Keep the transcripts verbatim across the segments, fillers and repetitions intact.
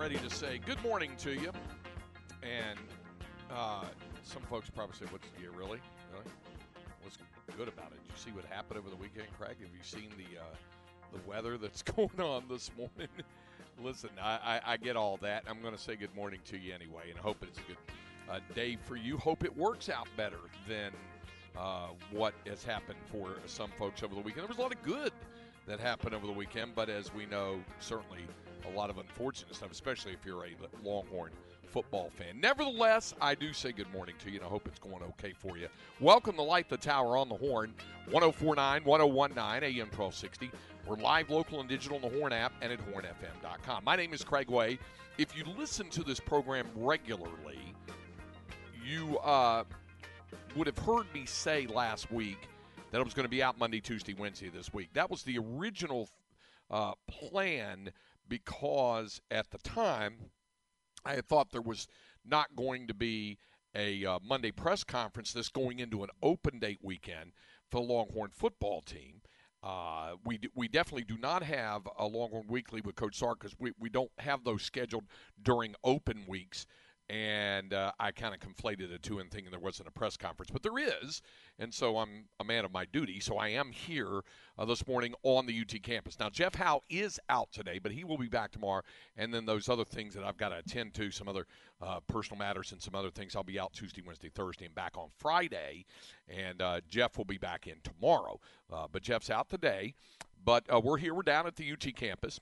ready to say good morning to you. And uh, some folks probably say, "What's yeah, really? Really? What's good about it? Did you see what happened over the weekend, Craig? Have you seen the uh, the weather that's going on this morning?" Listen, I, I, I get all that. I'm going to say good morning to you anyway, and hope it's a good uh, day for you. Hope it works out better than uh, what has happened for some folks over the weekend. There was a lot of good that happened over the weekend, but as we know, certainly a lot of unfortunate stuff, especially if you're a Longhorn football fan. Nevertheless, I do say good morning to you, and I hope it's going okay for you. Welcome to Light the Tower on the Horn, ten forty-nine, ten nineteen, A M twelve sixty. We're live, local, and digital on the Horn app and at horn f m dot com. My name is Craig Way. If you listen to this program regularly, you uh, would have heard me say last week that I was going to be out Monday, Tuesday, Wednesday this week. That was the original uh, plan because at the time I had thought there was not going to be a uh, Monday press conference that's going into an open date weekend for the Longhorn football team. Uh, we d- we definitely do not have a Longhorn Weekly with Coach Sark because we, we don't have those scheduled during open weeks. And uh, I kind of conflated the two and thinking there wasn't a press conference. But there is, and so I'm a man of my duty. So I am here uh, this morning on the U T campus. Now, Jeff Howe is out today, but he will be back tomorrow. And then those other things that I've got to attend to, some other uh, personal matters and some other things, I'll be out Tuesday, Wednesday, Thursday, and back on Friday. And uh, Jeff will be back in tomorrow. Uh, but Jeff's out today. But uh, we're here. We're down at the U T campus.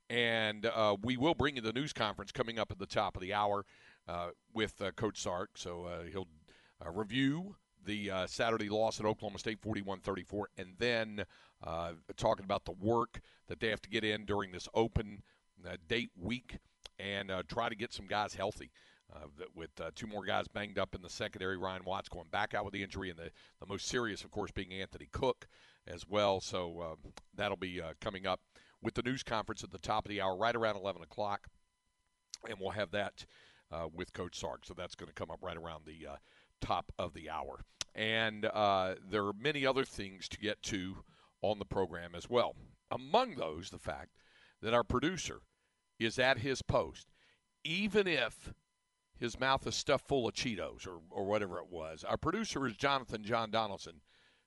And uh, we will bring you the news conference coming up at the top of the hour. Uh, with uh, Coach Sark, so uh, he'll uh, review the uh, Saturday loss at Oklahoma State, forty-one thirty-four, and then uh, talking about the work that they have to get in during this open uh, date week and uh, try to get some guys healthy. Uh, with uh, two more guys banged up in the secondary, Ryan Watts going back out with the injury, and the, the most serious, of course, being Anthony Cook as well. So uh, that'll be uh, coming up with the news conference at the top of the hour, right around eleven o'clock, and we'll have that Uh, with Coach Sark. So that's going to come up right around the uh, top of the hour. And uh, there are many other things to get to on the program as well. Among those, the fact that our producer is at his post, even if his mouth is stuffed full of Cheetos or, or whatever it was. Our producer is Jonathan John Donaldson.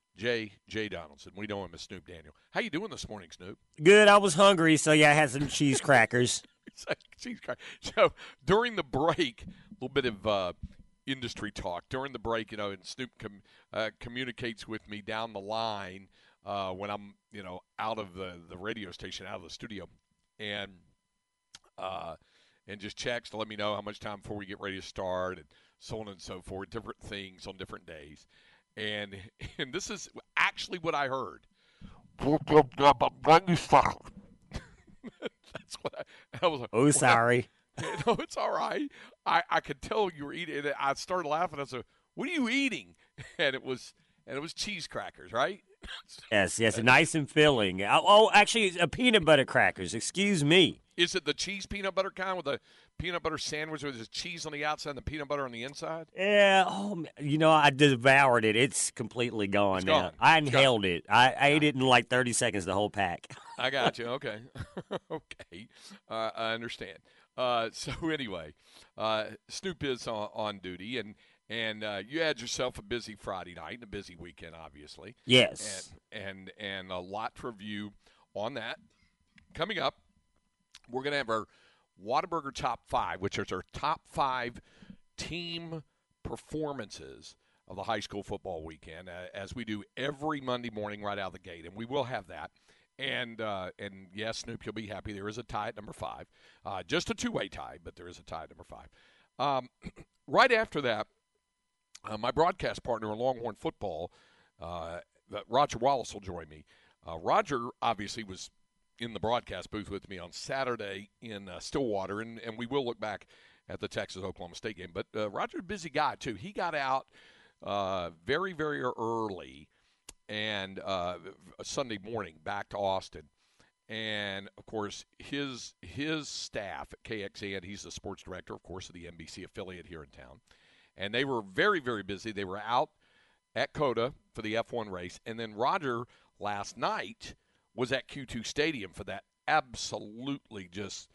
J. J. Donaldson. We know him as Snoop Daniel. How you doing this morning, Snoop? Good. I was hungry, so yeah, I had some cheese crackers. cheese crackers. So during the break, a little bit of uh, industry talk. During the break, you know, and Snoop com- uh, communicates with me down the line uh, when I'm, you know, out of the, the radio station, out of the studio, and uh, and just checks to let me know how much time before we get ready to start and so on and so forth, different things on different days. And and this is actually what I heard. That's what I, I was like. Oh, well, sorry. No, it's all right. I, I could tell you were eating it. I started laughing. I said, "What are you eating?" And it was and it was cheese crackers, right? Yes, yes, nice and filling. Oh, oh, actually, it's a peanut butter crackers. Excuse me. Is it the cheese peanut butter kind with a peanut butter sandwich with the cheese on the outside and the peanut butter on the inside? Yeah. Oh, you know, I devoured it. It's completely gone it's now. Gone. I it's inhaled gone. it. I, I ate it in like thirty seconds, the whole pack. I got you. Okay. okay. Uh, I understand. Uh, so anyway, uh, Snoop is on, on duty, and and uh, you had yourself a busy Friday night and a busy weekend, obviously. Yes. And and, and a lot to review on that. Coming up, we're going to have our Whataburger Top five, which is our top five team performances of the high school football weekend, uh, as we do every Monday morning right out of the gate, and we will have that. And, uh, and yes, Snoop, you'll be happy. There is a tie at number five. Uh, just a two-way tie, but there is a tie at number five. Um, right after that, uh, my broadcast partner in Longhorn football, uh, Roger Wallace, will join me. Uh, Roger obviously was in the broadcast booth with me on Saturday in uh, Stillwater, and, and we will look back at the Texas-Oklahoma State game. But uh, Roger's a busy guy, too. He got out uh, very, very early and uh, Sunday morning back to Austin. And, of course, his his staff at K X A N, he's the sports director, of course, of the N B C affiliate here in town. And they were very, very busy. They were out at COTA for the F one race. And then Roger last night was at Q two Stadium for that absolutely just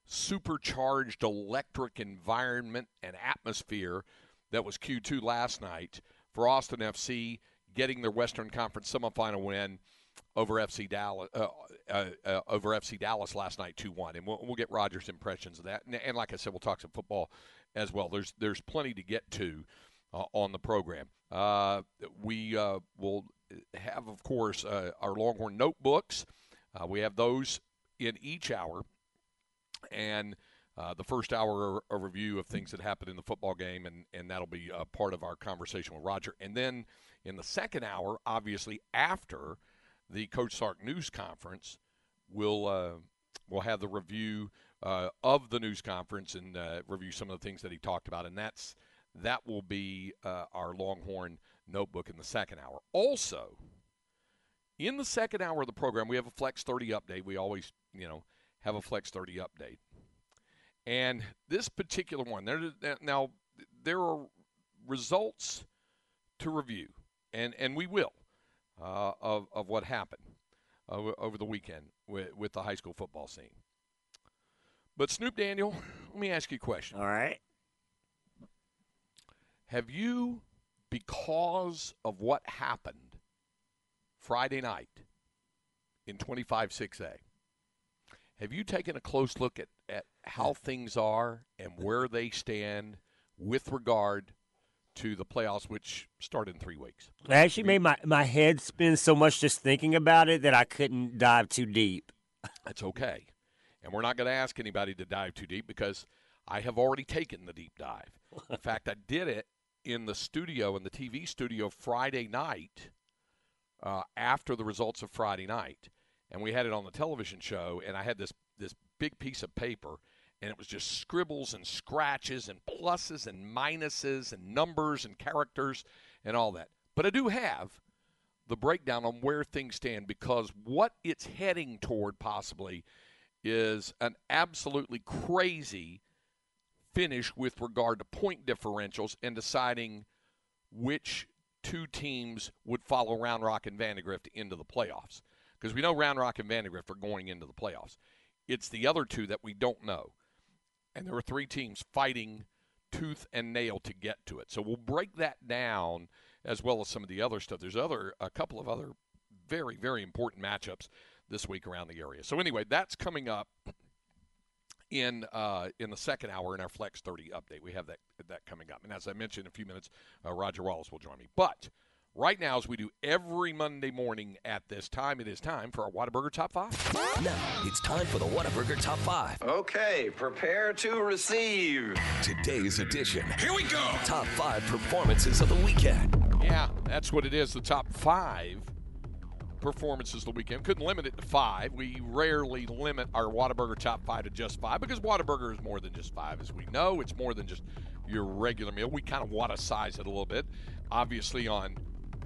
supercharged electric environment and atmosphere that was Q two last night for Austin F C, getting their Western Conference semifinal win over F C Dallas uh, uh, uh, over F C Dallas last night, two one. And we'll, we'll get Roger's impressions of that. And, and like I said, we'll talk some football as well. There's there's plenty to get to uh, on the program. Uh, we uh, will have, of course, uh, our Longhorn notebooks. Uh, we have those in each hour. And uh, the first hour, a review of things that happened in the football game, and, and that'll be uh, part of our conversation with Roger. And then in the second hour, obviously after the Coach Sark news conference, we'll uh, we'll have the review uh, of the news conference and uh, review some of the things that he talked about, and that's that will be uh, our Longhorn notebook in the second hour. Also, in the second hour of the program, we have a Flex thirty update. We always, you know, have a Flex thirty update, and this particular one, there now there are results to review, and and we will. Uh, of, of what happened uh, over the weekend with, with the high school football scene. But, Snoop Daniel, let me ask you a question. All right. Have you, because of what happened Friday night in twenty-five six A, have you taken a close look at, at how things are and where they stand with regard to the playoffs, which start in three weeks? It actually made my, my head spin so much just thinking about it that I couldn't dive too deep. That's okay. And we're not going to ask anybody to dive too deep because I have already taken the deep dive. In fact, I did it in the studio, in the T V studio Friday night uh, after the results of Friday night. And we had it on the television show, and I had this, this big piece of paper, and it was just scribbles and scratches and pluses and minuses and numbers and characters and all that. But I do have the breakdown on where things stand, because what it's heading toward possibly is an absolutely crazy finish with regard to point differentials and deciding which two teams would follow Round Rock and Vandegrift into the playoffs. Because we know Round Rock and Vandegrift are going into the playoffs. It's the other two that we don't know. And there are three teams fighting tooth and nail to get to it. So we'll break that down as well as some of the other stuff. There's other a couple of other very, very important matchups this week around the area. So anyway, that's coming up in uh, in the second hour in our Flex thirty update. We have that that coming up. And as I mentioned in a few minutes, uh, Roger Wallace will join me. But right now, as we do every Monday morning at this time, it is time for our Whataburger Top five. Now, it's time for the Whataburger Top five. Okay, prepare to receive Today's edition. Here we go. Top five performances of the weekend. Yeah, that's what it is, the top five performances of the weekend. Couldn't limit it to five. We rarely limit our Whataburger Top five to just five because Whataburger is more than just five. As we know, it's more than just your regular meal. We kind of want to size it a little bit. Obviously, on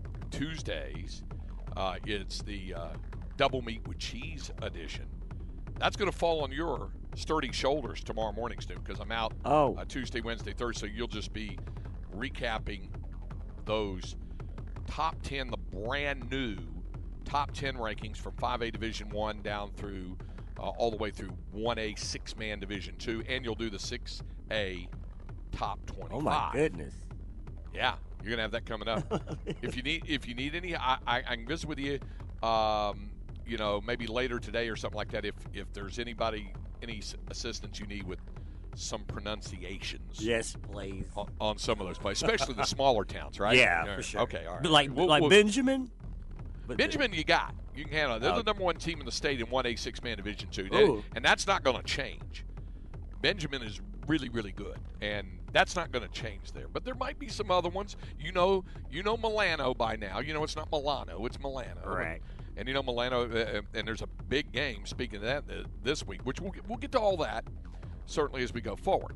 Tuesdays, uh, it's the uh, double meat with cheese edition. That's going to fall on your sturdy shoulders tomorrow morning, Stu, because I'm out oh. uh, Tuesday, Wednesday, Thursday. So you'll just be recapping those top ten, the brand new top ten rankings from five A Division One down through uh, all the way through one A six-man Division Two, and you'll do the six A top twenty-five. Oh my goodness! Yeah. You're gonna have that coming up. if you need, if you need any, I, I, I can visit with you. Um, you know, maybe later today or something like that. If if there's anybody, any assistance you need with some pronunciations. Yes, please. On, on some of those places, especially the smaller towns, right? Yeah, yeah. for sure. Okay, all right. But like We'll, like we'll, Benjamin. Benjamin, you got. You can handle it. They're Oh. the number one team in the state in one A six-man Division Two, Ooh. and that's not going to change. Benjamin is really, really good, and that's not going to change there. But there might be some other ones. You know, you know Milano by now. You know it's not Milano, it's Milano. Correct. And, and you know Milano, uh, and there's a big game. Speaking of that, uh, this week, which we'll get, we'll get to all that certainly as we go forward.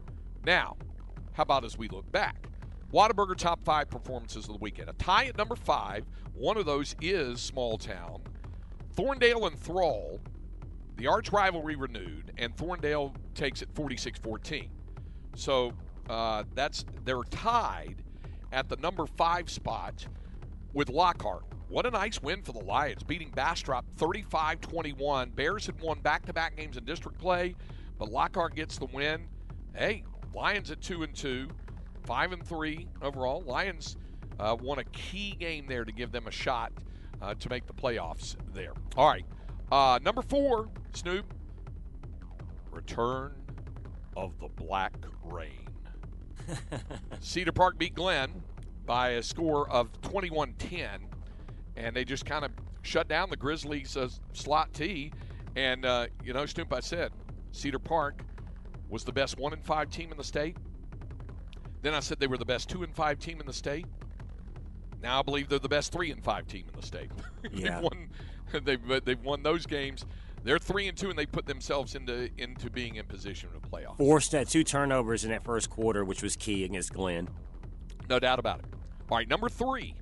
Now, how about as we look back? Whataburger top five performances of the weekend. A tie at number five. One of those is Small Town. Thorndale and Thrall, the arch rivalry renewed, and Thorndale takes it forty-six fourteen. So uh, that's they're tied at the number five spot with Lockhart. What a nice win for the Lions, beating Bastrop thirty-five twenty-one. Bears had won back-to-back games in district play, But Lockhart gets the win. Hey, Lions at two and two, five and three overall. Lions uh, won a key game there to give them a shot uh, to make the playoffs there. All right, uh, number four, Snoop. Return of the Black Rain. Cedar Park beat Glenn by a score of twenty-one ten, and they just kind of shut down the Grizzlies' uh, slot T. And, uh, you know, Snoop, I said Cedar Park was the best one and five team in the state. Then I said they were the best two and five team in the state. Now I believe they're the best three and five team in the state. Yeah. they've won. They've, they've won those games. They're three and two, and they put themselves into into being in position to playoffs. Forced that two turnovers in that first quarter, which was key against Glenn. No doubt about it. All right, number three.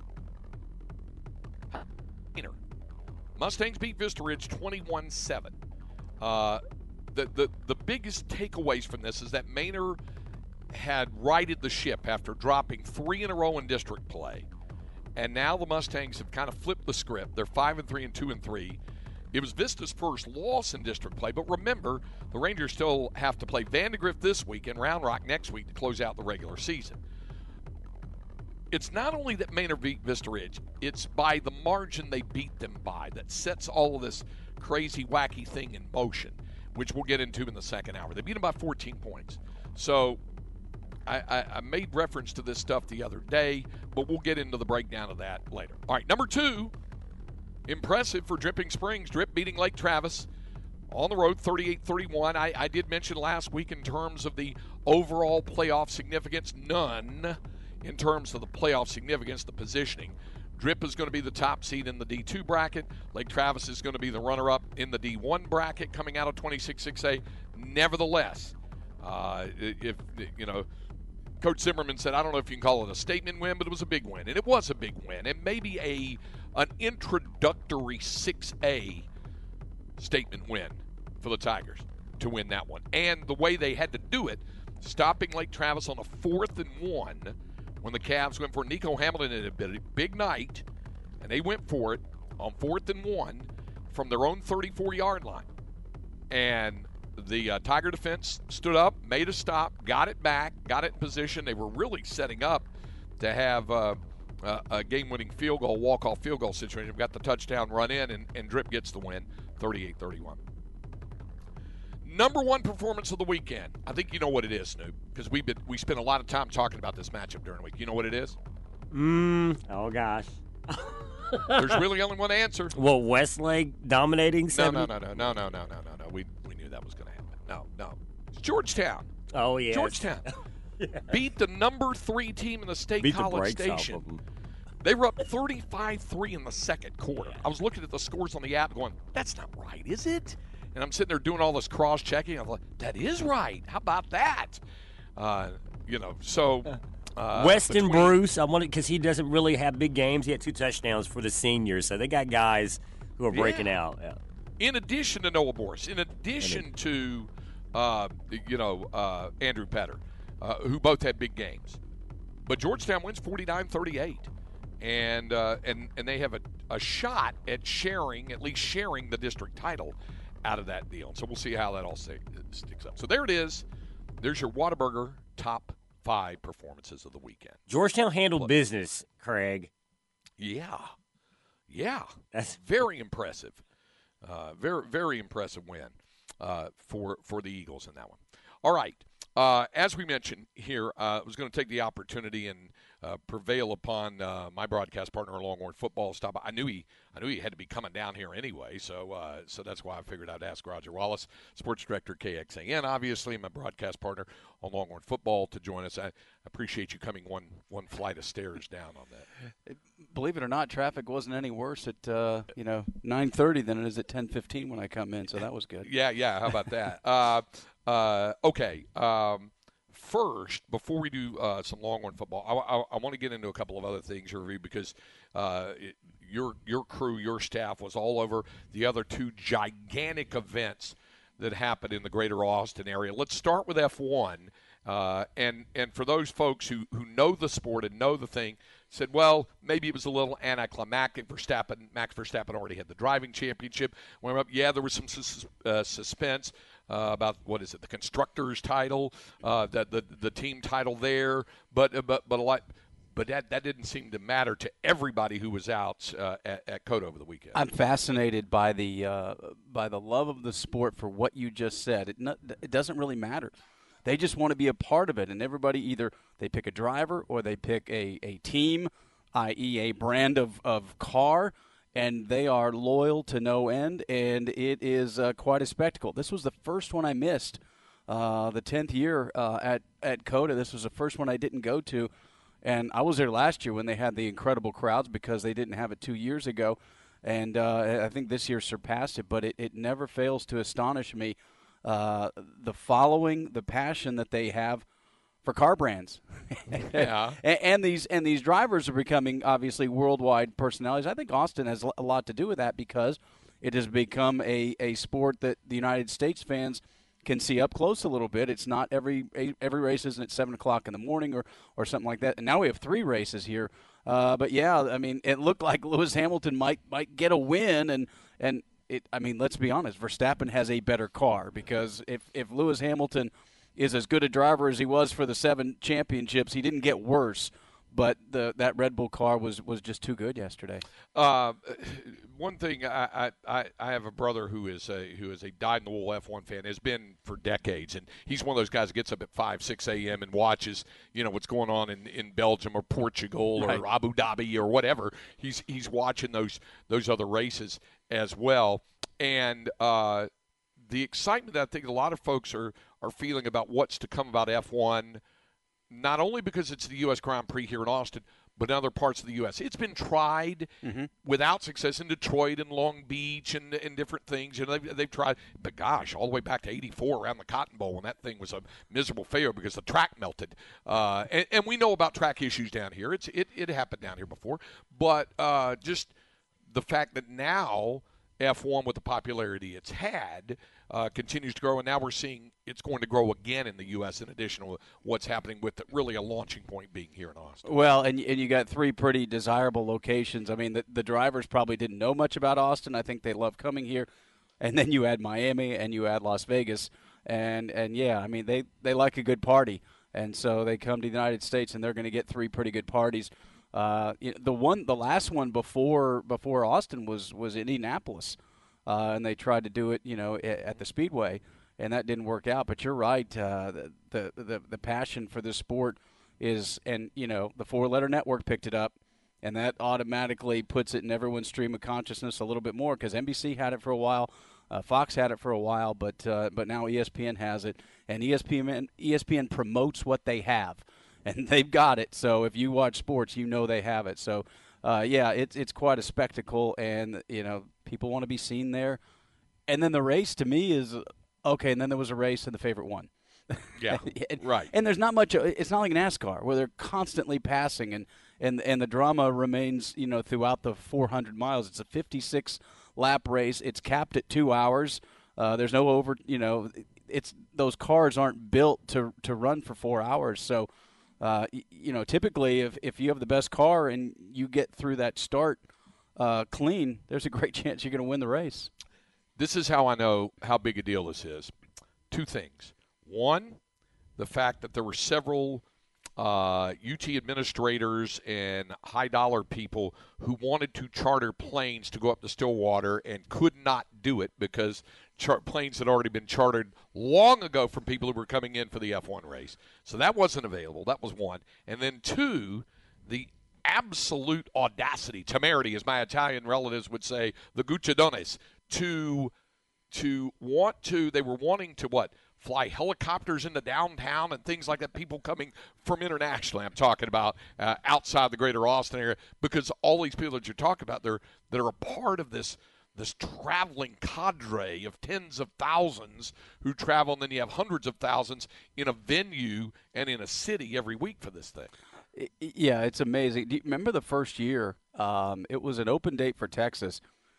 Mustangs beat Vista Ridge twenty-one seven. Uh, the, the, the biggest takeaways from this is that Manor had righted the ship after dropping three in a row in district play. And now the Mustangs have kind of flipped the script. They're five and three and two and three. It was Vista's first loss in district play, but remember, the Rangers still have to play Vandegrift this week and Round Rock next week to close out the regular season. It's not only that Manor beat Vista Ridge, it's by the margin they beat them by that sets all of this crazy, wacky thing in motion, which we'll get into in the second hour. They beat them by fourteen points. So I, I, I made reference to this stuff the other day, but we'll get into the breakdown of that later. All right, number two, impressive for Dripping Springs. Drip beating Lake Travis on the road, thirty-eight thirty-one. I, I did mention last week in terms of the overall playoff significance, none in terms of the playoff significance, the positioning. Drip is going to be the top seed in the D two bracket. Lake Travis is going to be the runner-up in the D one bracket coming out of twenty-six six A. Nevertheless, uh, if, you know, Coach Zimmerman said, I don't know if you can call it a statement win, but it was a big win. And it was a big win. And maybe a an introductory six A statement win for the Tigers to win that one. And the way they had to do it, stopping Lake Travis on a fourth and one when the Cavs went for it. Nico Hamilton had a big night, and they went for it on fourth and one from their own thirty-four-yard line. And the uh, Tiger defense stood up, made a stop, got it back, got it in position. They were really setting up to have uh, uh, a game-winning field goal, walk-off field goal situation. Got the touchdown run in, and, and Drip gets the win, thirty-eight thirty-one. Number one performance of the weekend. I think you know what it is, Snoop, because we we spent a lot of time talking about this matchup during the week. You know what it is? Mm, oh, gosh. There's really only one answer. Well, Westlake dominating No, seven? no, no, no, no, no, no, no, no, no. We we knew that was going to happen. No, no. It's Georgetown. Oh, yeah. Georgetown yeah. beat the number three team in the state, Beat the College brakes off Station. of them. They were up thirty-five three in the second quarter. I was looking at the scores on the app going, that's not right, is it? And I'm sitting there doing all this cross-checking. I'm like, that is right. How about that? Uh, you know, so. Uh, Weston between, Bruce, I wanted because he doesn't really have big games. He had two touchdowns for the seniors, so they got guys who are breaking Yeah. out. Yeah. In addition to Noah Boris, in addition to, uh, you know, uh, Andrew Petter, uh, who both had big games. But Georgetown wins forty-nine thirty-eight. And, uh, and and they have a, a shot at sharing, at least sharing the district title out of that deal. So we'll see how that all stay, sticks up. So there it is. There's your Whataburger top five performances of the weekend. Georgetown handled Look. business, Craig. Yeah. Yeah. That's Very impressive. Uh, very, very impressive win uh, for, for the Eagles in that one. All right. Uh, as we mentioned here, uh, I was going to take the opportunity and uh, prevail upon uh, my broadcast partner, Longhorn Football, stop. I knew he, I knew he had to be coming down here anyway, so uh, so that's why I figured I'd ask Roger Wallace, sports director K X A N, obviously my broadcast partner on Longhorn Football, to join us. I appreciate you coming one one flight of stairs down on that. Believe it or not, traffic wasn't any worse at uh, you know nine thirty than it is at ten fifteen when I come in, so that was good. Yeah, yeah. How about that? uh, uh, okay. Um, first, before we do uh, some Longhorn football, I, I, I want to get into a couple of other things, Review, because uh, it, your your crew, your staff was all over the other two gigantic events that happened in the greater Austin area. Let's start with F one. Uh, and and for those folks who, who know the sport and know the thing, said, well, maybe it was a little anticlimactic. Verstappen, Max Verstappen already had the driving championship. Went up, yeah, there was some sus- uh, suspense. uh, about what is it, the constructors title, uh, that the the team title there, but uh, but but a lot. But that, that didn't seem to matter to everybody who was out uh, at, at COTA over the weekend. I'm fascinated by the uh, by the love of the sport for what you just said. It, not, it doesn't really matter. They just want to be a part of it, and everybody either they pick a driver or they pick a, a team, that is a brand of, of car, and they are loyal to no end, and it is uh, quite a spectacle. This was the first one I missed, uh, the tenth year uh, at, at COTA. This was the first one I didn't go to. And I was there last year when they had the incredible crowds because they didn't have it two years ago. And uh, I think this year surpassed it. But it, it never fails to astonish me, uh, the following, the passion that they have for car brands. Yeah. and, and these and these drivers are becoming, obviously, worldwide personalities. I think Austin has a lot to do with that because it has become a, a sport that the United States fans – can see up close a little bit. It's not every every race isn't at seven o'clock in the morning or, or something like that. And now we have three races here. Uh, but yeah, I mean, it looked like Lewis Hamilton might might get a win, and and it. I mean, let's be honest, Verstappen has a better car because if if Lewis Hamilton is as good a driver as he was for the seven championships, he didn't get worse. But the that Red Bull car was, was just too good yesterday. Uh, one thing, I, I, I have a brother who is a who is a dyed-in-the-wool F one fan, has been for decades, and he's one of those guys that gets up at five, six a.m. and watches, you know, what's going on in, in Belgium or Portugal or right. Abu Dhabi or whatever. He's he's watching those those other races as well, and uh, the excitement that I think a lot of folks are are feeling about what's to come about F one. Not only because it's the U S Grand Prix here in Austin, but in other parts of the U S It's been tried mm-hmm. without success in Detroit and Long Beach and, and different things. You know, they've, they've tried, but gosh, all the way back to eighty-four around the Cotton Bowl when that thing was a miserable failure because the track melted. Uh, and, and we know about track issues down here. It's It, it happened down here before. But uh, just the fact that now F one, with the popularity it's had, uh, continues to grow, and now we're seeing it's going to grow again in the U S in addition to what's happening with the, really a launching point being here in Austin. Well, and and you got three pretty desirable locations. I mean, the, the drivers probably didn't know much about Austin. I think they love coming here. And then you add Miami and you add Las Vegas. And, and yeah, I mean, they, they like a good party. And so they come to the United States, and they're going to get three pretty good parties. Uh, you know, the one, the last one before before Austin was was Indianapolis, uh, and they tried to do it, you know, at, at the Speedway, and that didn't work out. But you're right, uh, the, the the the passion for this sport is, and you know, the four-letter network picked it up, and that automatically puts it in everyone's stream of consciousness a little bit more because N B C had it for a while, uh, Fox had it for a while, but uh, but now E S P N has it, and E S P N E S P N promotes what they have. And they've got it. So if you watch sports, you know they have it. So, uh, yeah, it's it's quite a spectacle, and you know people want to be seen there. And then the race to me is okay. And then there was a race, and the favorite won. Yeah, and, right. And there's not much. It's not like NASCAR where they're constantly passing, and and and the drama remains, you know, throughout the four hundred miles. It's a fifty-six lap race. It's capped at two hours. Uh, there's no over. You know, it's those cars aren't built to to run for four hours. So. Uh, you know, typically, if, if you have the best car and you get through that start uh, clean, there's a great chance you're going to win the race. This is how I know how big a deal this is. Two things. One, the fact that there were several uh, U T administrators and high-dollar people who wanted to charter planes to go up to Stillwater and could not do it because char- planes had already been chartered long ago from people who were coming in for the F one race. So that wasn't available. That was one. And then two, the absolute audacity, temerity, as my Italian relatives would say, the gucciadones, to to want to, they were wanting to what? Fly helicopters into downtown and things like that, people coming from internationally, I'm talking about uh, outside the greater Austin area, because all these people that you're talking about, they're, that are a part of this this traveling cadre of tens of thousands who travel, and then you have hundreds of thousands in a venue and in a city every week for this thing. Yeah, it's amazing. Do you remember the first year? Um, it was an open date for Texas,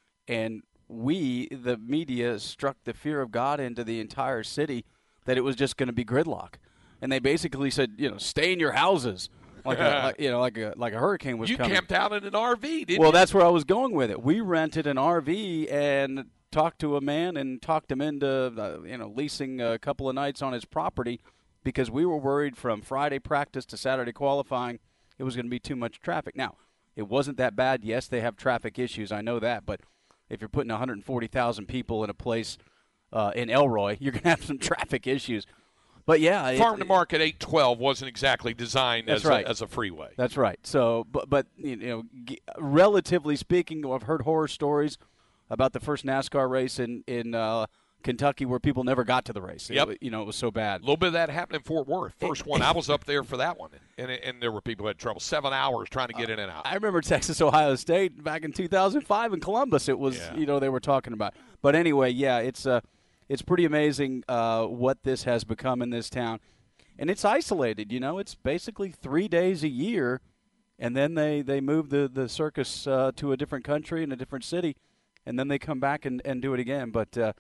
and we, the media, struck the fear of God into the entire city that it was just going to be gridlock. And they basically said, you know, stay in your houses. Like a, like, you know, like a like a hurricane was you coming. You camped out in an R V, didn't well, you? Well, that's where I was going with it. We rented an R V, and talked to a man and talked him into uh, you know leasing a couple of nights on his property because we were worried from Friday practice to Saturday qualifying it was going to be too much traffic. Now, it wasn't that bad. Yes, they have traffic issues. I know that. But if you're putting one hundred forty thousand people in a place uh, in Elroy, you're going to have some traffic issues. But, yeah. Farm it, to Market eight twelve wasn't exactly designed as, right. a, as a freeway. That's right. So, but, but you know, g- relatively speaking, I've heard horror stories about the first NASCAR race in, in uh, Kentucky where people never got to the race. Yep. It, you know, it was so bad. A little bit of that happened in Fort Worth. First one, I was up there for that one, and and there were people who had trouble. Seven hours trying to get in and out. I remember Texas, Ohio State back in two thousand five in Columbus. It was, Yeah. you know, they were talking about. But anyway, yeah, it's uh, it's pretty amazing uh, what this has become in this town. And it's isolated, you know. It's basically three days a year, and then they, they move the, the circus uh, to a different country and a different city, and then they come back and, and do it again. But uh,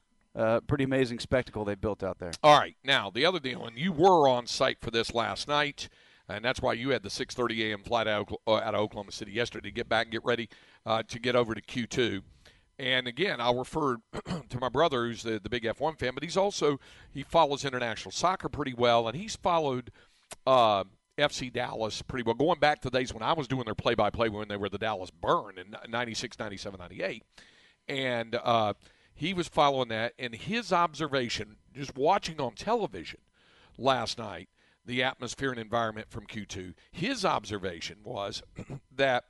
uh, pretty amazing spectacle they built out there. All right. Now, the other deal, and you were on site for this last night, and that's why you had the six thirty a.m. flight out of, out of Oklahoma City yesterday to get back and get ready uh, to get over to Q two. And, again, I'll refer to my brother, who's the, the big F one fan, but he's also – he follows international soccer pretty well, and he's followed uh, F C Dallas pretty well, going back to the days when I was doing their play-by-play when they were the Dallas Burn in ninety-six, ninety-seven, ninety-eight. And uh, he was following that, and his observation, just watching on television last night, the atmosphere and environment from Q two, his observation was that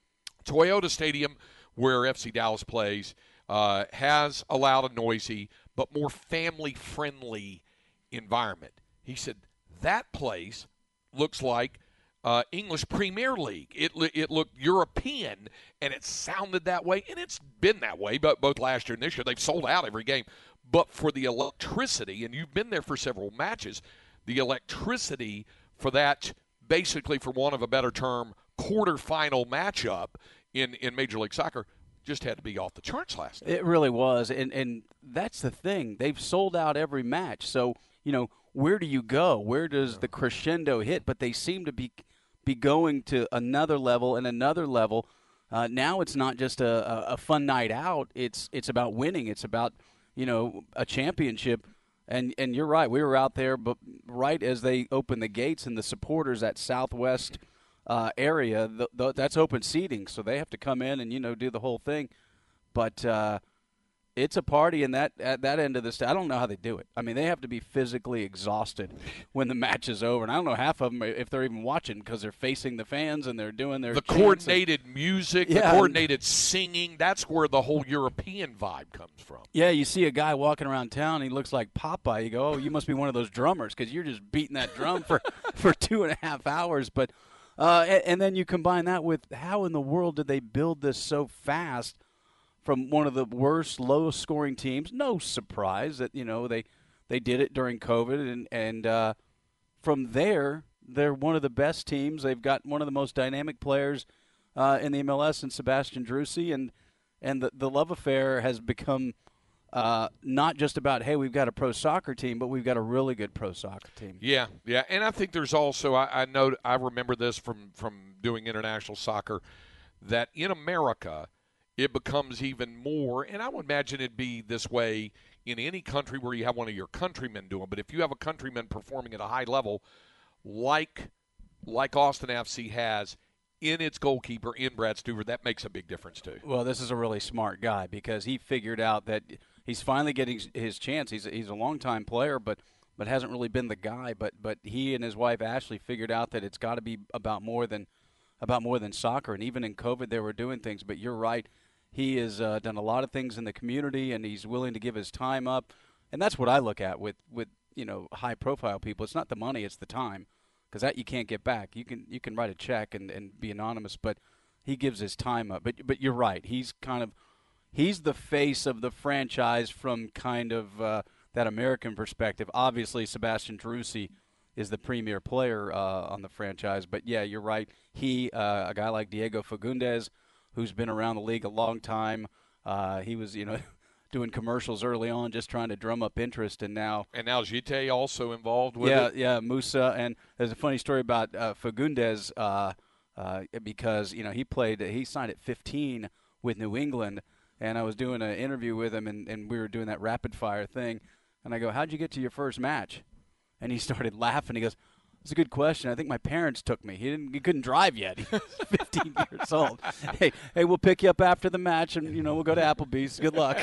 Toyota Stadium – where F C Dallas plays, uh, has allowed a noisy but more family-friendly environment. He said that place looks like uh, English Premier League. It it looked European, and it sounded that way, and it's been that way but both last year and this year. They've sold out every game. But for the electricity, and you've been there for several matches, the electricity for that, basically, for want of a better term, quarterfinal matchup in, in Major League Soccer just had to be off the charts last night. It really was, and and that's the thing. They've sold out every match. So, you know, where do you go? Where does the crescendo hit? But they seem to be be going to another level and another level. Uh, now it's not just a, a, a fun night out. It's it's about winning. It's about, you know, a championship. And and you're right. We were out there, but right as they opened the gates and the supporters at Southwest – Uh, area, the, the, that's open seating, so they have to come in and, you know, do the whole thing. But uh, it's a party in that at that end of the st- I don't know how they do it. I mean, they have to be physically exhausted when the match is over. And I don't know half of them if they're even watching because they're facing the fans and they're doing their the chants coordinated and, music, yeah, the coordinated singing. That's where the whole European vibe comes from. Yeah, you see a guy walking around town, he looks like Popeye. You go, oh, you must be one of those drummers because you're just beating that drum for, for two and a half hours. But Uh, and, and then you combine that with how in the world did they build this so fast from one of the worst, low-scoring teams? No surprise that, you know, they they did it during COVID. And, and uh, from there, they're one of the best teams. They've got one of the most dynamic players uh, in the M L S in Sebastian Drusi. And, and the, the love affair has become uh, not just about, hey, we've got a pro soccer team, but we've got a really good pro soccer team. Yeah, yeah, and I think there's also I, I know I remember this from from doing international soccer that in America it becomes even more, and I would imagine it'd be this way in any country where you have one of your countrymen doing. But if you have a countryman performing at a high level, like like Austin F C has in its goalkeeper in Brad Stuver, that makes a big difference too. Well, this is a really smart guy because he figured out that he's finally getting his chance. He's he's a longtime player, but but hasn't really been the guy. But but he and his wife Ashley figured out that it's got to be about more than about more than soccer. And even in COVID, they were doing things. But you're right, he has uh, done a lot of things in the community, and he's willing to give his time up. And that's what I look at with with you know high profile people. It's not the money, it's the time, because that you can't get back. You can you can write a check and, and be anonymous, but he gives his time up. But but you're right, he's kind of He's the face of the franchise from kind of uh, that American perspective. Obviously, Sebastian Drusi is the premier player uh, on the franchise. But, yeah, you're right. He, uh, a guy like Diego Fagundes, who's been around the league a long time, uh, he was, you know, doing commercials early on just trying to drum up interest. And now – And now Jite also involved with yeah, it. Yeah, Musa. And there's a funny story about uh, Fagundes uh, uh, because, you know, he played – he signed at fifteen with New England. and I was doing an interview with him, and, and we were doing that rapid fire thing. And I go, "How'd you get to your first match?" And he started laughing. He goes, "It's a good question. I think my parents took me. He didn't. He couldn't drive yet. He's fifteen years old. Hey, hey, we'll pick you up after the match, and you know we'll go to Applebee's. Good luck."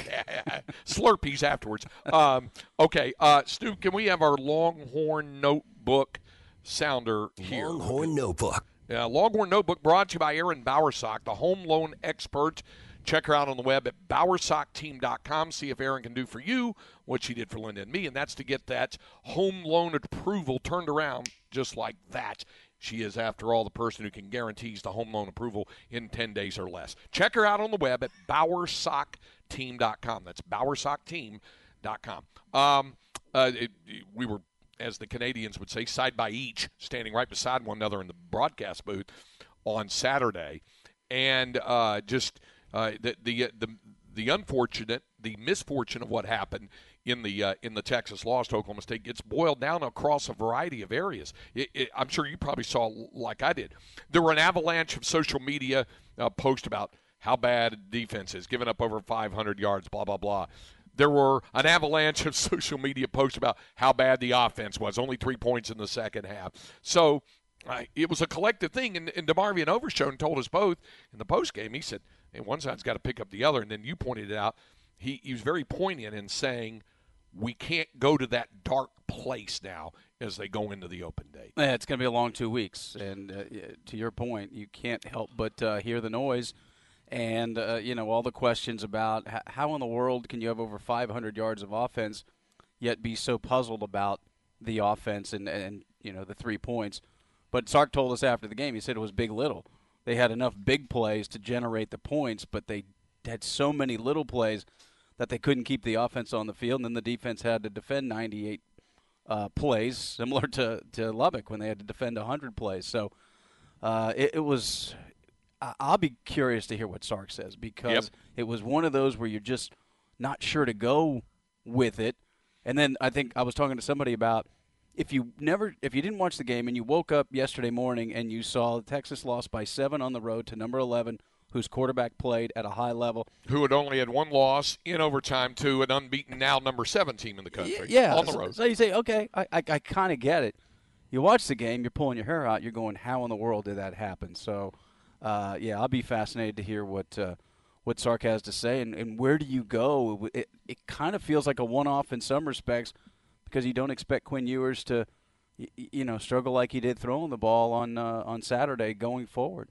Slurpees afterwards. Um, okay, uh, Stu, can we have our Longhorn Notebook sounder here? Longhorn Notebook. Uh, Longhorn Notebook brought to you by Erin Bowersock, the home loan expert. Check her out on the web at bowersock team dot com. See if Erin can do for you what she did for Linda and me, and that's to get that home loan approval turned around just like that. She is, after all, the person who can guarantees the home loan approval in ten days or less. Check her out on the web at bowersock team dot com. That's bowersock team dot com. Um, uh, it, we were, as the Canadians would say, side by each, standing right beside one another in the broadcast booth on Saturday, and uh, just uh, the, the the the unfortunate, the misfortune of what happened in the uh, in the Texas loss to Oklahoma State gets boiled down across a variety of areas. It, it, I'm sure you probably saw, like I did, there were an avalanche of social media uh, posts about how bad defense is, giving up over five hundred yards, blah, blah, blah. There were an avalanche of social media posts about how bad the offense was, only three points in the second half. So uh, it was a collective thing, and, and DeMarvion Overshone told us both in the postgame. He said, hey, one side's got to pick up the other, and then you pointed it out. He, he was very poignant in saying we can't go to that dark place now as they go into the open date. Yeah, it's going to be a long two weeks, and uh, to your point, you can't help but uh, hear the noise. And, uh, you know, all the questions about h- how in the world can you have over five hundred yards of offense yet be so puzzled about the offense and, and you know, the three points. But Sark told us after the game, he said it was big little. They had enough big plays to generate the points, but they had so many little plays that they couldn't keep the offense on the field, and then the defense had to defend ninety-eight uh, plays, similar to, to Lubbock when they had to defend one hundred plays. So uh, it, it was – I'll be curious to hear what Sark says, because yep. it was one of those where you're just not sure to go with it. And then I think I was talking to somebody about if you never, if you didn't watch the game and you woke up yesterday morning and you saw Texas lost by seven on the road to number eleven, whose quarterback played at a high level, who had only had one loss in overtime to an unbeaten now number seven team in the country, yeah, on the road. So, so you say, okay, I, I, I kind of get it. You watch the game, you're pulling your hair out, you're going, how in the world did that happen? So. Uh, yeah, I'll be fascinated to hear what uh, what Sark has to say, and, and where do you go? It, it kind of feels like a one-off in some respects, because you don't expect Quinn Ewers to, you, you know, struggle like he did throwing the ball on uh, on Saturday going forward.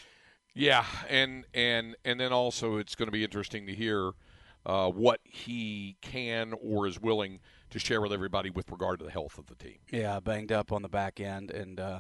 Yeah, and and and then also it's going to be interesting to hear uh, what he can or is willing to share with everybody with regard to the health of the team. Yeah, banged up on the back end, and. Uh,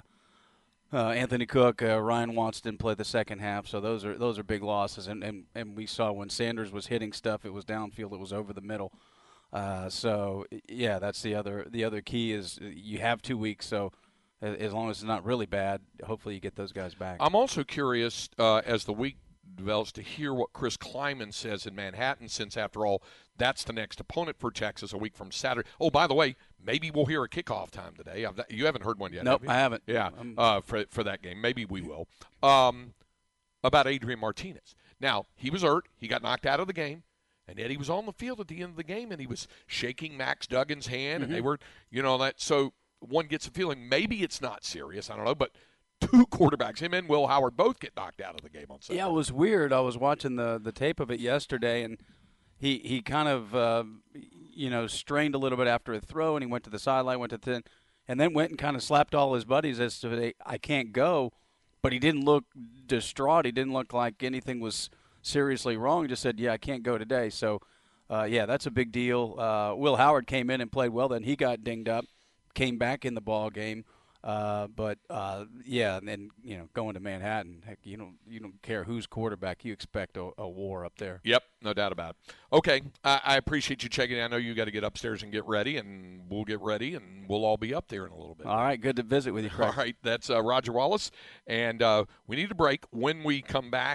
Uh, Anthony Cook, uh, Ryan Watts didn't play the second half, so those are those are big losses. And, and, and we saw when Sanders was hitting stuff, it was downfield, it was over the middle. Uh, so yeah, that's the other the other key is you have two weeks. So as long as it's not really bad, hopefully you get those guys back. I'm also curious uh, as the week develops to hear what Chris Kleiman says in Manhattan, since after all that's the next opponent for Texas a week from Saturday. Oh, by the way, maybe we'll hear a kickoff time today. I've, you haven't heard one yet, nope, have you? I haven't. Yeah, uh, for for that game. Maybe we will. Um, about Adrian Martinez. Now, he was hurt. He got knocked out of the game, and yet he was on the field at the end of the game, and he was shaking Max Duggan's hand, mm-hmm. and they were, you know, that. So one gets a feeling maybe it's not serious. I don't know, but two quarterbacks, him and Will Howard, both get knocked out of the game on Sunday. Yeah, it was weird. I was watching the, the tape of it yesterday, and he he kind of, uh, you know, strained a little bit after a throw, and he went to the sideline, went to the and then went and kind of slapped all his buddies as to, I can't go. But he didn't look distraught. He didn't look like anything was seriously wrong. He just said, yeah, I can't go today. So, uh, yeah, that's a big deal. Uh, Will Howard came in and played well. Then he got dinged up, came back in the ball game. Uh, but uh, yeah, and then you know, going to Manhattan, heck, you don't you don't care who's quarterback, you expect a, a war up there. Yep, no doubt about it. Okay, I, I appreciate you checking in. I know you got to get upstairs and get ready, and we'll get ready, and we'll all be up there in a little bit. All right, good to visit with you, Craig. All right, that's uh, Roger Wallace, and uh, we need a break. When we come back,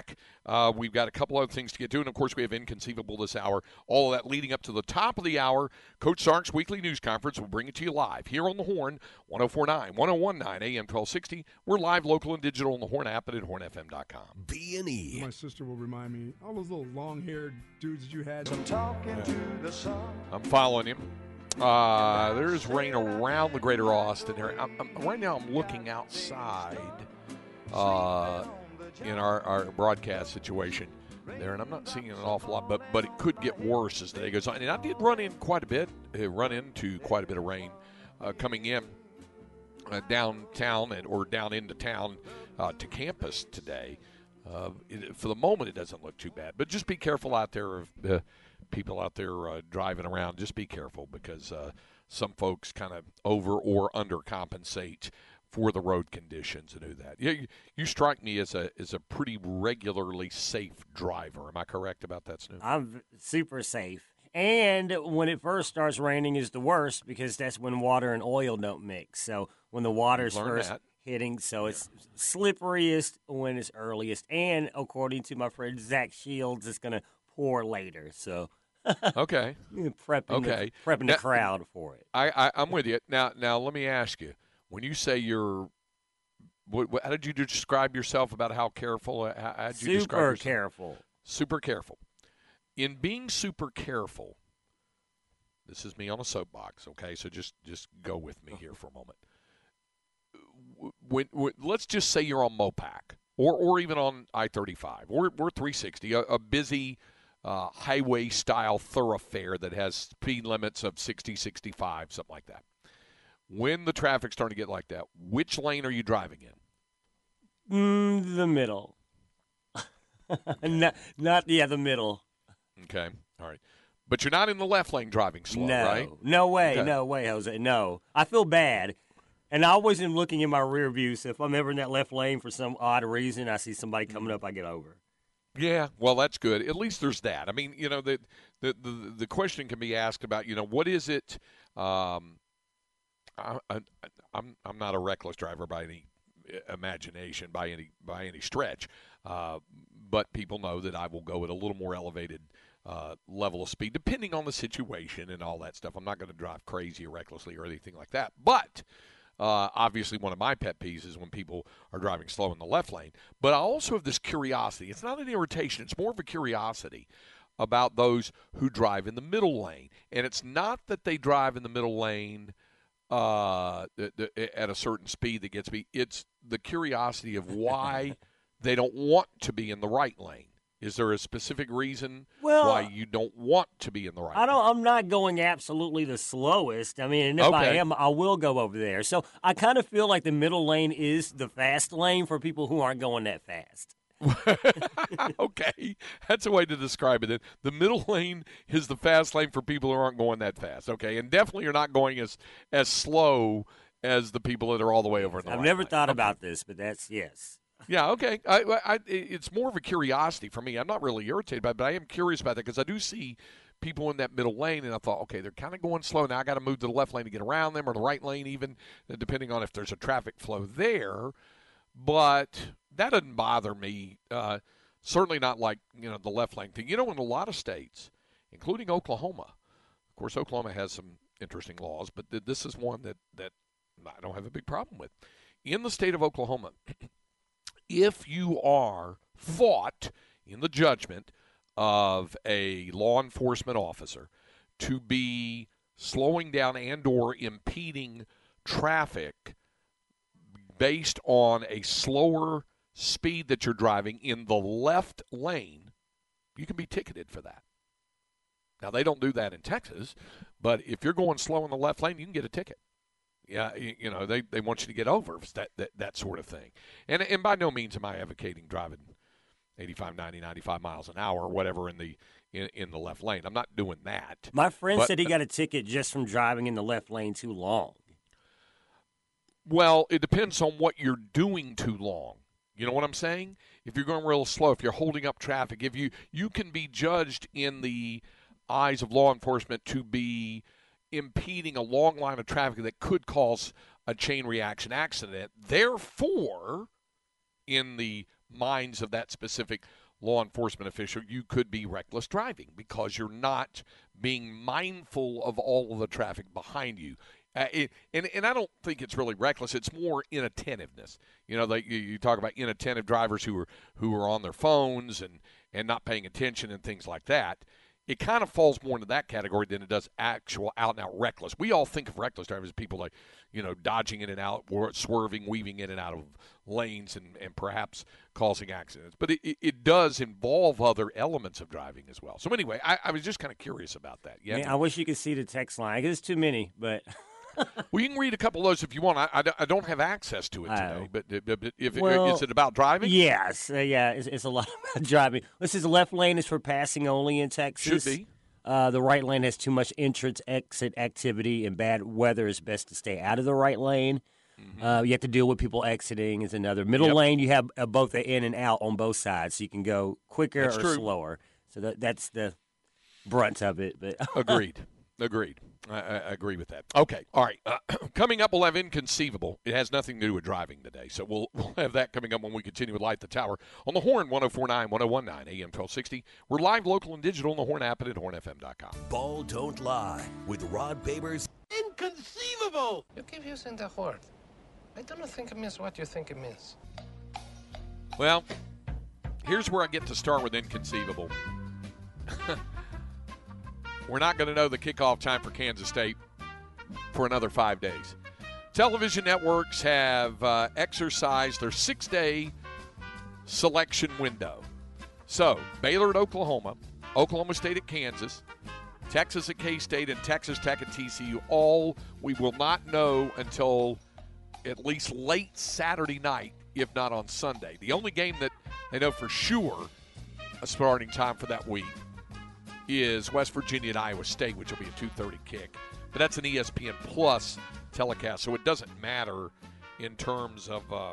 Uh, we've got a couple other things to get to, and of course we have Inconceivable this hour. All of that leading up to the top of the hour. Coach Sark's weekly news conference will bring it to you live here on the Horn, one oh four point nine, one oh one point nine A M twelve sixty. We're live, local, and digital on the Horn app and at horn f m dot com. B and E. My sister will remind me, all those little long-haired dudes that you had. I'm following him. Uh, there's rain around the greater Austin area. I'm, I'm, right now I'm looking outside uh, in our, our broadcast situation there, and I'm not seeing an awful lot, but but it could get worse as the day goes on. And I did run in quite a bit, uh, run into quite a bit of rain uh, coming in uh, downtown and or down into town uh, to campus today. Uh, it, for the moment, it doesn't look too bad, but just be careful out there of uh, people out there uh, driving around. Just be careful because uh, some folks kind of over or undercompensate for the road conditions and do that. You, you strike me as a as a pretty regularly safe driver. Am I correct about that, Snoop? I'm super safe. And when it first starts raining is the worst because that's when water and oil don't mix. So when the water's first that. hitting, so it's slipperiest when it's earliest. And according to my friend Zach Shields, it's going to pour later. So okay, prepping, okay. the, prepping now, the crowd for it. I, I, I'm with you. Now, now let me ask you. When you say you're, what, what, how did you describe yourself about how careful? How, how did you super describe yourself? careful. Super careful. In being super careful, this is me on a soapbox, okay? So just, just go with me here for a moment. When, when, let's just say you're on Mopac or, or even on I thirty-five or, or three sixty, a, a busy uh, highway-style thoroughfare that has speed limits of sixty, sixty-five, something like that. When the traffic's starting to get like that, which lane are you driving in? Mm, the middle. not, not, yeah, the middle. Okay, all right. But you're not in the left lane driving slow, no, right? No way, okay. no way, Jose. No. I feel bad. And I always am looking in my rear view, so if I'm ever in that left lane for some odd reason, I see somebody coming up, I get over. Yeah, well, that's good. At least there's that. I mean, you know, the the, the, the question can be asked about, you know, what is it um, – I, I, I'm I'm not a reckless driver by any imagination, by any by any stretch, uh, but people know that I will go at a little more elevated uh, level of speed, depending on the situation and all that stuff. I'm not going to drive crazy or recklessly or anything like that. But uh, obviously, one of my pet peeves is when people are driving slow in the left lane. But I also have this curiosity. It's not an irritation. It's more of a curiosity about those who drive in the middle lane. And it's not that they drive in the middle lane Uh, the, the, at a certain speed that gets me. It's the curiosity of why they don't want to be in the right lane. Is there a specific reason well, why you don't want to be in the right I don't. lane? I'm not going absolutely the slowest. I mean, and if okay. I am, I will go over there. So I kind of feel like the middle lane is the fast lane for people who aren't going that fast. Okay, that's a way to describe it. The middle lane is the fast lane for people who aren't going that fast. Okay, and definitely you're not going as as slow as the people that are all the way over in the I've right never lane. thought Okay. about this, but that's yes. Yeah, okay. I, I, it's more of a curiosity for me. I'm not really irritated by it, but I am curious about that because I do see people in that middle lane, and I thought, okay, they're kind of going slow. Now I got to move to the left lane to get around them or the right lane even, depending on if there's a traffic flow there. But that doesn't bother me, uh, certainly not like, you know, the left lane thing. You know, in a lot of states, including Oklahoma, of course, Oklahoma has some interesting laws, but th- this is one that, that I don't have a big problem with. In the state of Oklahoma, if you are thought in the judgment of a law enforcement officer to be slowing down and or impeding traffic based on a slower speed that you're driving in the left lane, you can be ticketed for that. Now, they don't do that in Texas, but if you're going slow in the left lane, you can get a ticket. Yeah, you, you know, they, they want you to get over that, that that sort of thing. And and by no means am I advocating driving eighty-five, ninety, ninety-five miles an hour or whatever in the in, in the left lane. I'm not doing that. My friend but, said he got a ticket just from driving in the left lane too long. Well, it depends on what you're doing too long. You know what I'm saying? If you're going real slow, if you're holding up traffic, if you you can be judged in the eyes of law enforcement to be impeding a long line of traffic that could cause a chain reaction accident. Therefore, in the minds of that specific law enforcement official, you could be reckless driving because you're not being mindful of all of the traffic behind you. Uh, it, and, and I don't think it's really reckless. It's more inattentiveness. You know, like you, you talk about inattentive drivers who are who are on their phones and, and not paying attention and things like that. It kind of falls more into that category than it does actual out-and-out reckless. We all think of reckless drivers as people like, you know, dodging in and out, swerving, weaving in and out of lanes and, and perhaps causing accidents. But it, it does involve other elements of driving as well. So anyway, I, I was just kind of curious about that. Yeah, Man, I wish you could see the text line because it's too many, but – well, you can read a couple of those if you want. I, I, I don't have access to it today, oh. but, but if well, is it about driving? Yes, uh, yeah, it's, it's a lot about driving. This is the left lane is for passing only in Texas. Should be. Uh, the right lane has too much entrance-exit activity, and bad weather is best to stay out of the right lane. Mm-hmm. Uh, you have to deal with people exiting is another. Middle yep. lane, you have uh, both the in and out on both sides, so you can go quicker that's or true. slower. So that, that's the brunt of it. But Agreed. Agreed. I, I agree with that. Okay. All right. Uh, coming up, we'll have Inconceivable. It has nothing to do with driving today. So we'll, we'll have that coming up when we continue with Light the Tower on the Horn, one oh four point nine, one oh one point nine, A M twelve sixty. We're live, local, and digital on the Horn app and at horn f m dot com. Ball Don't Lie with Rod Babers. Inconceivable! You keep using the word. I don't think it means what you think it means. Well, here's where I get to start with Inconceivable. We're not going to know the kickoff time for Kansas State for another five days. Television networks have uh, exercised their six-day selection window. So, Baylor at Oklahoma, Oklahoma State at Kansas, Texas at K-State, and Texas Tech at T C U, all we will not know until at least late Saturday night, if not on Sunday. The only game that they know for sure a starting time for that week is West Virginia and Iowa State, which will be a two thirty kick. But that's an E S P N Plus telecast, so it doesn't matter in terms of uh,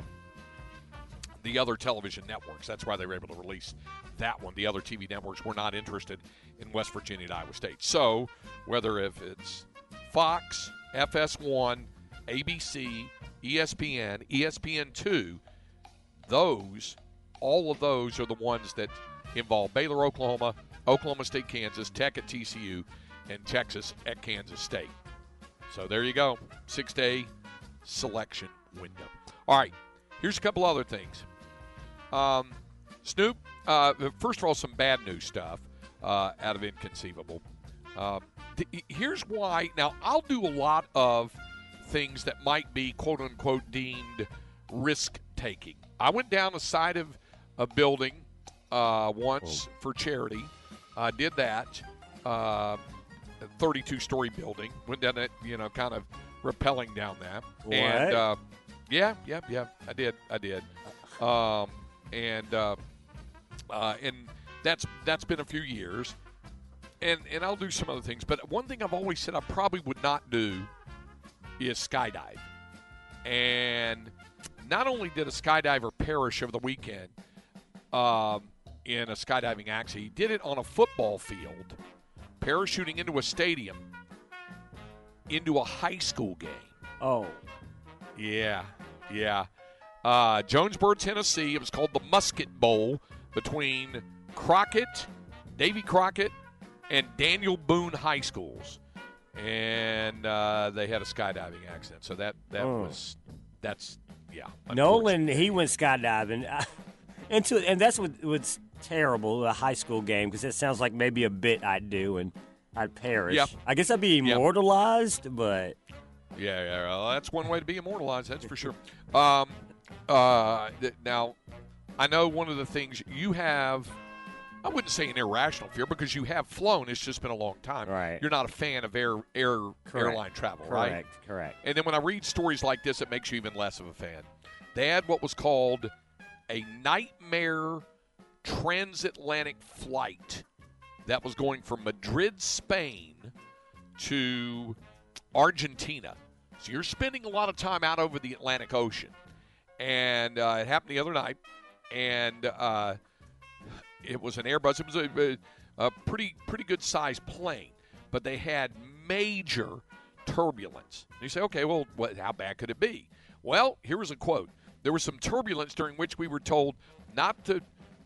the other television networks. That's why they were able to release that one. The other T V networks were not interested in West Virginia and Iowa State. So whether if it's Fox, F S one, A B C, E S P N, E S P N two, those, all of those are the ones that involve Baylor, Oklahoma, Oklahoma State, Kansas, Tech at T C U, and Texas at Kansas State. So there you go. Six-day selection window. All right, here's a couple other things. Um, Snoop, uh, first of all, some bad news stuff uh, out of Inconceivable. Um, th- here's why. Now, I'll do a lot of things that might be, quote-unquote, deemed risk-taking. I went down the side of a building uh, once oh. for charity. I uh, did that, uh, thirty-two story building. Went down that, you know, kind of rappelling down that. What? And, uh, yeah, yeah, yeah, I did, I did. Um, and uh, uh, and that's that's been a few years. And and I'll do some other things. But one thing I've always said I probably would not do is skydive. And not only did a skydiver perish over the weekend, um, in a skydiving accident. He did it on a football field, parachuting into a stadium, into a high school game. Oh. Yeah, yeah. Uh, Jonesboro, Tennessee. It was called the Musket Bowl between Crockett, Davy Crockett, and Daniel Boone High Schools. And uh, they had a skydiving accident. So that, that oh. was, that's, yeah. Nolan, he went skydiving. Into and that's what, what's terrible, a high school game, because it sounds like maybe a bit I'd do and I'd perish. Yep. I guess I'd be immortalized, yep. but yeah, yeah, well, that's one way to be immortalized. That's for sure. Um, uh, th- now, I know one of the things you have. I wouldn't say an irrational fear because you have flown. It's just been a long time. Right. You're not a fan of air air correct. airline travel, correct. right? Correct. Correct. And then when I read stories like this, it makes you even less of a fan. They had what was called a nightmare transatlantic flight that was going from Madrid, Spain to Argentina. So you're spending a lot of time out over the Atlantic Ocean. And uh, it happened the other night. And uh, it was an Airbus. It was a, a pretty, pretty good-sized plane. But they had major turbulence. And you say, okay, well, what, how bad could it be? Well, here was a quote. There was some turbulence during which we were told not to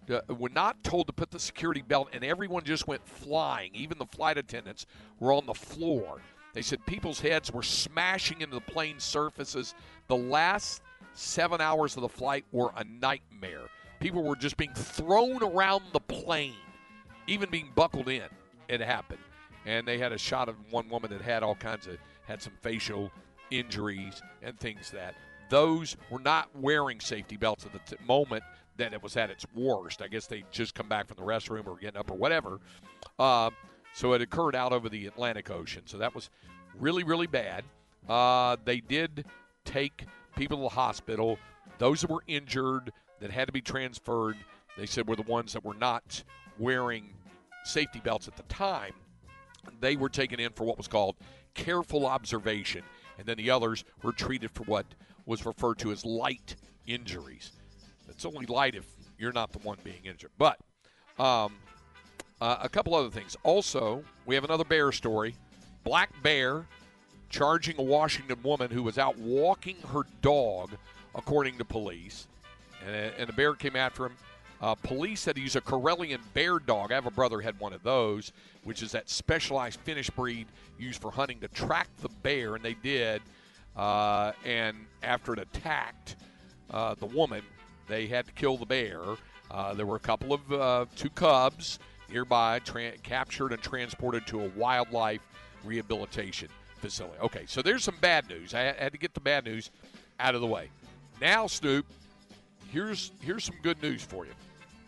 uh, were not told to put the security belt, and everyone just went flying. Even the flight attendants were on the floor. They said people's heads were smashing into the plane surfaces. The last seven hours of the flight were a nightmare. People were just being thrown around the plane, even being buckled in. It happened. And they had a shot of one woman that had all kinds of, had some facial injuries and things that. Those were not wearing safety belts at the t- moment that it was at its worst. I guess they just come back from the restroom or getting up or whatever. Uh, so it occurred out over the Atlantic Ocean. So that was really, really bad. Uh, they did take people to the hospital. Those that were injured that had to be transferred, they said were the ones that were not wearing safety belts at the time. They were taken in for what was called careful observation, and then the others were treated for what was referred to as light injuries. It's only light if you're not the one being injured. But um, uh, a couple other things. Also, we have another bear story. Black bear charging a Washington woman who was out walking her dog, according to police. And, and the bear came after him. Uh, police said he's a Karelian bear dog. I have a brother who had one of those, which is that specialized Finnish breed used for hunting to track the bear, and they did. Uh, and after it attacked uh, the woman, they had to kill the bear. Uh, there were a couple of uh, two cubs nearby tra- captured and transported to a wildlife rehabilitation facility. Okay, so there's some bad news. I had to get the bad news out of the way. Now, Snoop, here's here's some good news for you.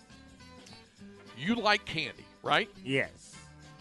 You like candy, right? Yes.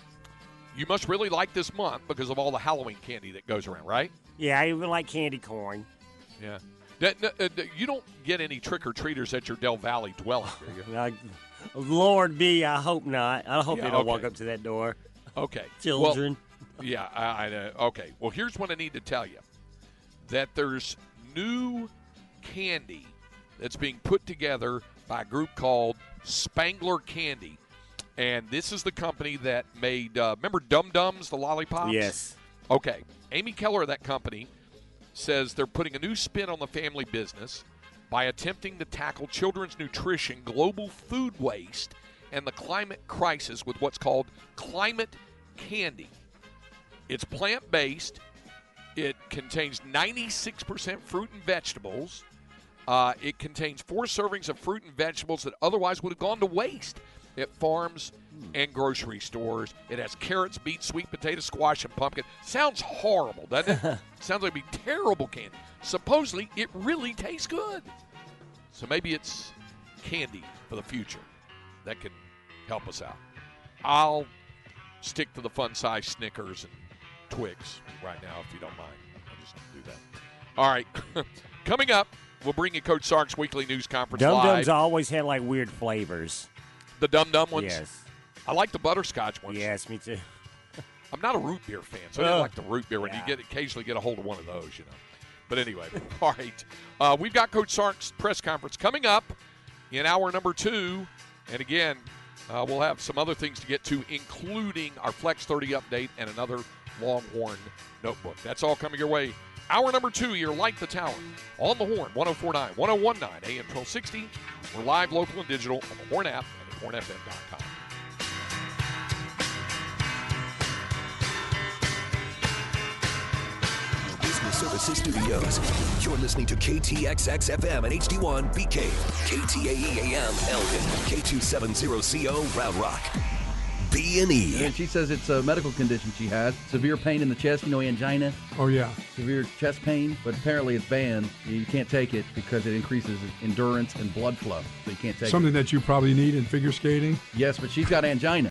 You must really like this month because of all the Halloween candy that goes around, right? Yeah, I even like candy corn. Yeah. That, that, uh, you don't get any trick-or-treaters at your Del Valley dwelling, do you? Uh, Lord be, I hope not. I hope Yeah, they don't okay. walk up to that door. Okay. Children. Well, yeah, I, I know. Okay. Well, here's what I need to tell you. That there's new candy that's being put together by a group called Spangler Candy. And this is the company that made, uh, remember Dum Dums, the lollipops? Yes. Okay. Amy Keller of that company says they're putting a new spin on the family business by attempting to tackle children's nutrition, global food waste, and the climate crisis with what's called climate candy. It's plant-based. It contains ninety-six percent fruit and vegetables. Uh, it contains four servings of fruit and vegetables that otherwise would have gone to waste at farms and grocery stores. It has carrots, beets, sweet potato, squash, and pumpkin. Sounds horrible, doesn't it? Sounds like it'd be terrible candy. Supposedly, it really tastes good. So maybe it's candy for the future that can help us out. I'll stick to the fun-size Snickers and Twix right now, if you don't mind. I'll just do that. All right. Coming up, we'll bring you Coach Sark's weekly news conference Dum live. Dums always had like weird flavors. The Dum Dum ones? Yes. I like the butterscotch ones. Yes, me too. I'm not a root beer fan, so I didn't Ugh. like the root beer when Yeah. you get occasionally get a hold of one of those, you know. But anyway, all right. Uh, we've got Coach Sark's press conference coming up in hour number two. And again, uh, we'll have some other things to get to, including our Flex thirty update and another Longhorn notebook. That's all coming your way. Hour number two, you're Light the Tower on the Horn, one oh four point nine, one oh one point nine, A M twelve sixty. We're live, local, and digital on the Horn app and the horn f m dot com. Business Services Studios. You're listening to K T X X F M and H D one B K, K T A E A M Elgin, K two seventy C O Round Rock, B and E. And she says it's a medical condition she has. Severe pain in the chest, you know, angina. Oh, yeah. Severe chest pain, but apparently it's banned. You can't take it because it increases endurance and blood flow. So you can't take Something it. that you probably need in figure skating. Yes, but she's got angina.